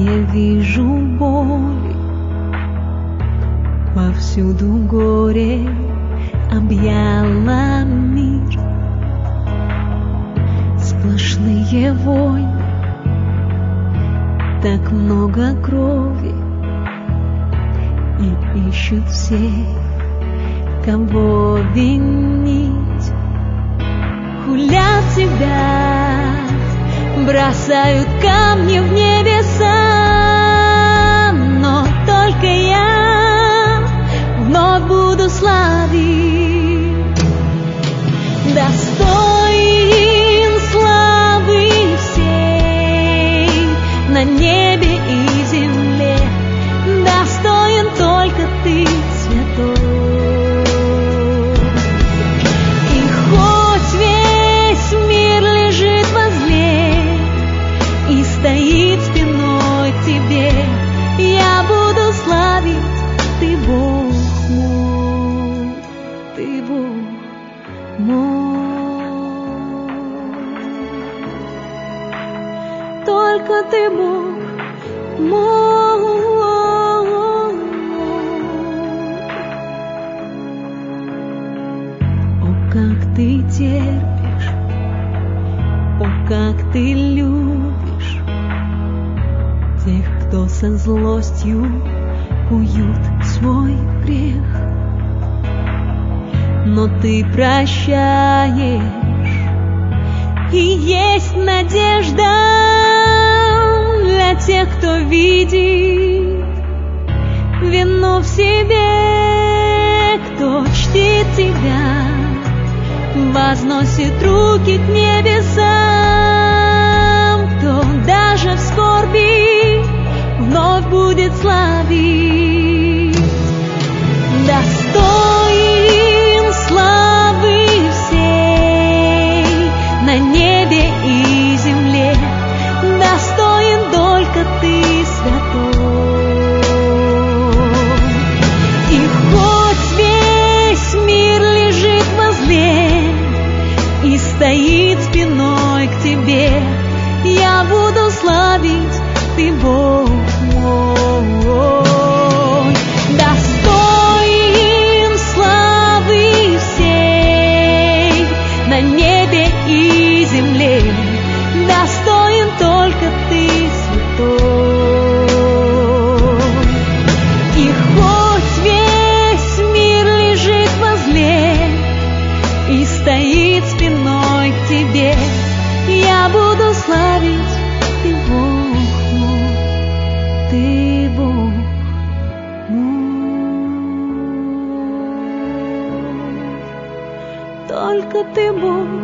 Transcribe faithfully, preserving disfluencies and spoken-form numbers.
не вижу боли, повсюду горе объяло мир. Сплошные войны, так много крови, и ищут все, кого винить. Хулят тебя, бросают камни в небеса, но только я вновь буду славить. Достоин славы всей на небе и земле, достоин только ты, святой. Стоит спиной к тебе, я буду славить, ты Бог мой, ты Бог мой. Только ты Бог мой. О, как ты терпишь, о, как ты любишь тех, кто со злостью куют свой грех. Но ты прощаешь, и есть надежда для тех, кто видит вину в себе, кто чтит тебя, возносит руки к небесам, кто даже в скорби вновь будет славить. Достоин славы всей на небе и земле, достоин только ты, святой. И хоть весь мир лежит возле и стоит спиной к тебе, я буду славить, ты Бог мой. Достоин славы всей на небе и земле, достоин только ты, святой. И хоть весь мир лежит возле и стоит спиной к тебе, я буду славить, ты Бог мой, ты Бог мой. Только ты Бог